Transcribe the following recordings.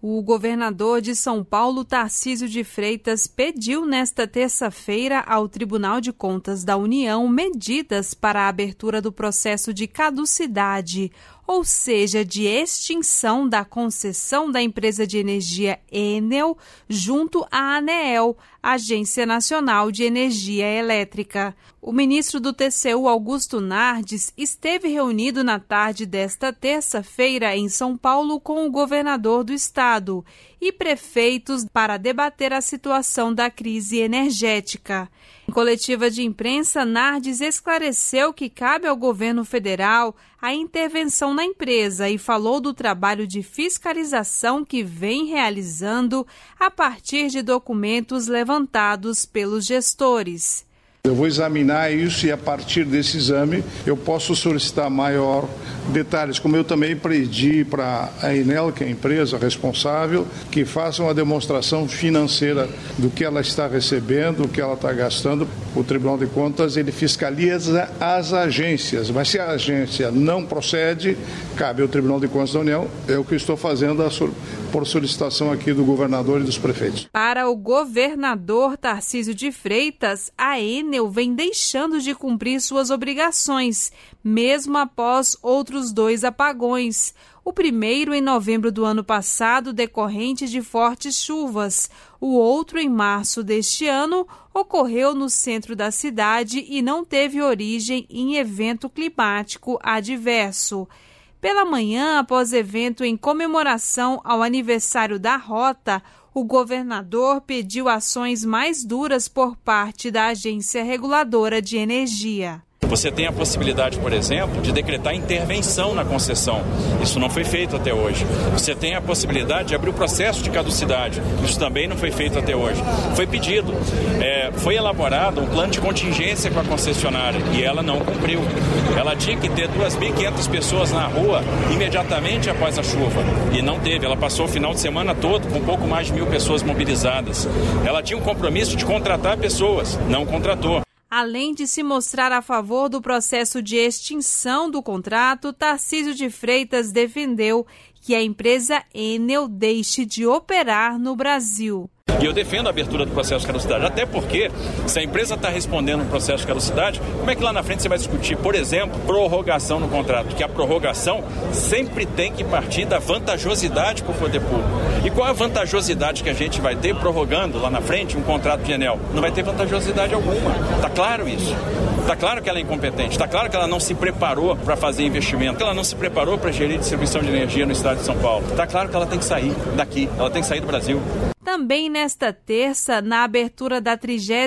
O governador de São Paulo, Tarcísio de Freitas, pediu nesta terça-feira ao Tribunal de Contas da União medidas para a abertura do processo de caducidade, ou seja, de extinção da concessão da empresa de energia Enel junto à ANEEL, Agência Nacional de Energia Elétrica. O ministro do TCU, Augusto Nardes, esteve reunido na tarde desta terça-feira em São Paulo com o governador do estado e prefeitos para debater a situação da crise energética. Em coletiva de imprensa, Nardes esclareceu que cabe ao governo federal a intervenção na empresa e falou do trabalho de fiscalização que vem realizando a partir de documentos levantados pelos gestores. Eu vou examinar isso e a partir desse exame eu posso solicitar maior detalhes, como eu também pedi para a Enel, que é a empresa responsável, que faça uma demonstração financeira do que ela está recebendo, do que ela está gastando. O Tribunal de Contas, ele fiscaliza as agências, mas se a agência não procede, cabe ao Tribunal de Contas da União, é o que eu estou fazendo por solicitação aqui do governador e dos prefeitos. Para o governador Tarcísio de Freitas, a Enel vem deixando de cumprir suas obrigações, mesmo após outros 2 apagões. O primeiro em novembro do ano passado, decorrente de fortes chuvas. O outro, em março deste ano, ocorreu no centro da cidade e não teve origem em evento climático adverso. Pela manhã, após evento em comemoração ao aniversário da rota, o governador pediu ações mais duras por parte da Agência Reguladora de Energia. Você tem a possibilidade, por exemplo, de decretar intervenção na concessão. Isso não foi feito até hoje. Você tem a possibilidade de abrir o processo de caducidade. Isso também não foi feito até hoje. Foi pedido, foi elaborado um plano de contingência com a concessionária e ela não cumpriu. Ela tinha que ter 2.500 pessoas na rua imediatamente após a chuva e não teve. Ela passou o final de semana todo com um pouco mais de 1.000 pessoas mobilizadas. Ela tinha um compromisso de contratar pessoas, não contratou. Além de se mostrar a favor do processo de extinção do contrato, Tarcísio de Freitas defendeu que a empresa Enel deixe de operar no Brasil. E eu defendo a abertura do processo de caducidade, até porque se a empresa está respondendo um processo de caducidade, como é que lá na frente você vai discutir, por exemplo, prorrogação no contrato? Porque a prorrogação sempre tem que partir da vantajosidade para o poder público. E qual a vantajosidade que a gente vai ter prorrogando lá na frente um contrato de Enel? Não vai ter vantajosidade alguma. Está claro isso. Está claro que ela é incompetente. Está claro que ela não se preparou para fazer investimento. Que ela não se preparou para gerir distribuição de energia no estado de São Paulo. Está claro que ela tem que sair daqui. Ela tem que sair do Brasil. Também nesta terça, na abertura da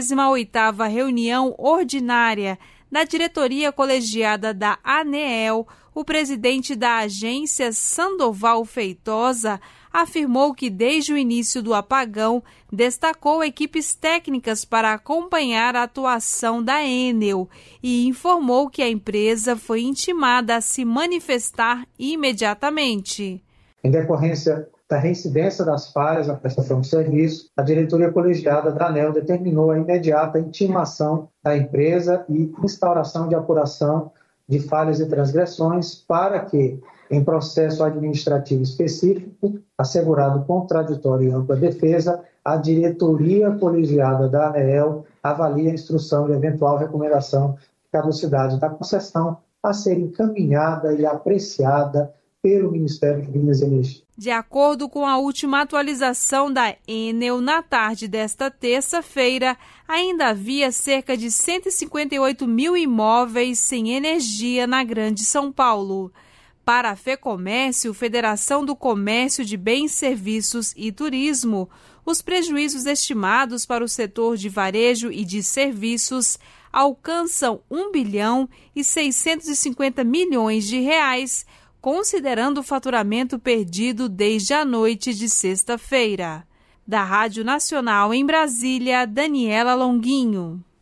38ª reunião ordinária da diretoria colegiada da ANEEL, o presidente da agência, Sandoval Feitosa, afirmou que desde o início do apagão destacou equipes técnicas para acompanhar a atuação da Enel e informou que a empresa foi intimada a se manifestar imediatamente. Em decorrência da reincidência das falhas na prestação de serviço, a diretoria colegiada da ANEEL determinou a imediata intimação da empresa e instauração de apuração de falhas e transgressões para que, em processo administrativo específico, assegurado contraditório e ampla defesa, a diretoria colegiada da ANEEL avalie a instrução de eventual recomendação de caducidade da concessão a ser encaminhada e apreciada pelo Ministério de Minas e Energia. De acordo com a última atualização da Enel, na tarde desta terça-feira, ainda havia cerca de 158 mil imóveis sem energia na Grande São Paulo. Para a FEComércio, Federação do Comércio de Bens, Serviços e Turismo, os prejuízos estimados para o setor de varejo e de serviços alcançam 1 bilhão e 650 milhões de reais, considerando o faturamento perdido desde a noite de sexta-feira. Da Rádio Nacional em Brasília, Daniela Longuinho.